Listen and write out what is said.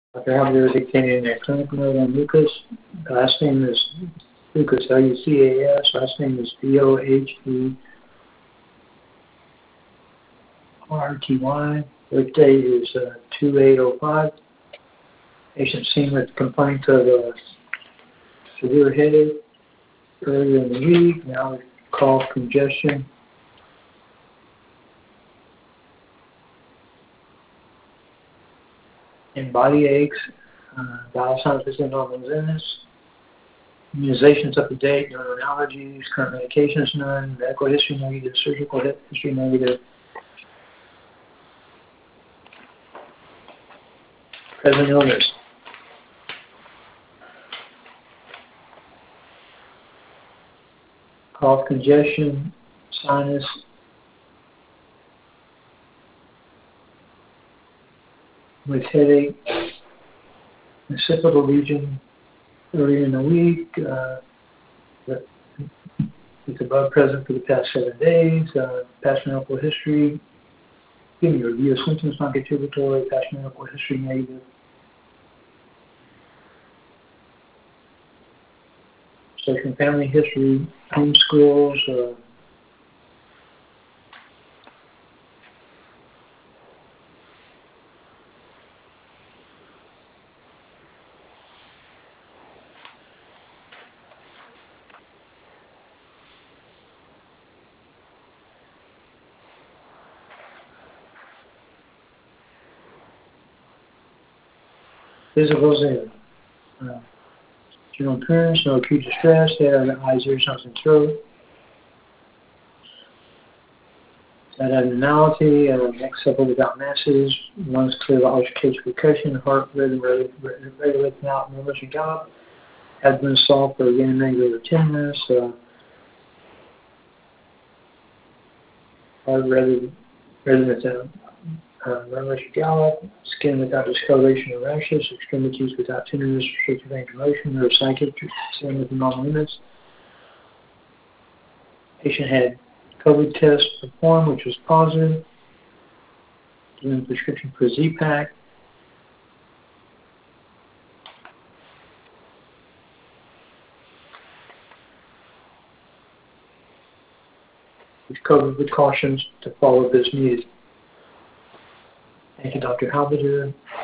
Dr. Halbert dictated a clinical note on Lucas. Last name is Lucas, Lucas. Last name is Bohberty. Birth date is 2805. Patient seen with complaints of severe headache earlier in the week. Now cough, congestion. And body aches. Bowel sounds is normal illness. Immunizations up to date, no known allergies, current medications none, medical history negative, surgical history negative. Present illness. Cough, congestion, sinus, with headache, occipital region earlier in the week. It's above present for the past 7 days. Past medical history. Give me a review of symptoms, non-contributory. Past medical history negative. Social family history, homeschools. Physicals in. General appearance, no acute distress, hair, eyes, ears, nose, and throat. That abnormality, neck supple without masses, lungs clear of altercation percussion, heart rhythm regulated out, no motion gallop, abdomen soft or again regular tenderness, heart rhythm without no motion gallop, skin without discoloration or rashes, extremities without tenderness, restricted range of motion, neuropsychiatric, skin with normal limits. Patient had COVID test performed, which was positive. Doing prescription for Z-Pak. With COVID precautions to follow as needed. Thank you, Dr. Halbert.